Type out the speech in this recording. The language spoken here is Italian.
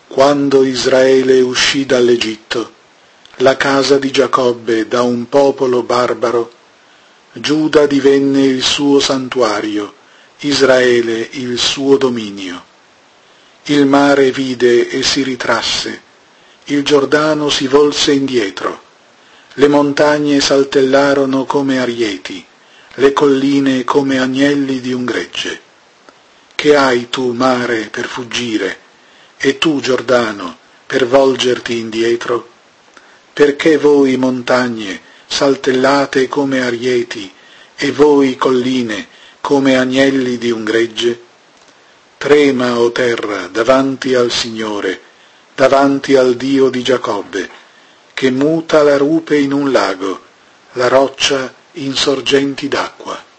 Quando Israele uscì dall'Egitto, la casa di Giacobbe da un popolo barbaro, Giuda divenne il suo santuario, Israele il suo dominio. Il mare vide e si ritrasse, il Giordano si volse indietro, le montagne saltellarono come arieti, le colline come agnelli di un gregge. Che hai tu, mare, per fuggire, e tu, Giordano, per volgerti indietro? Perché voi, montagne, saltellate come arieti, e voi, colline, come agnelli di un gregge? Trema, o terra, davanti al Signore, davanti al Dio di Giacobbe, che muta la rupe in un lago, la roccia in sorgenti d'acqua.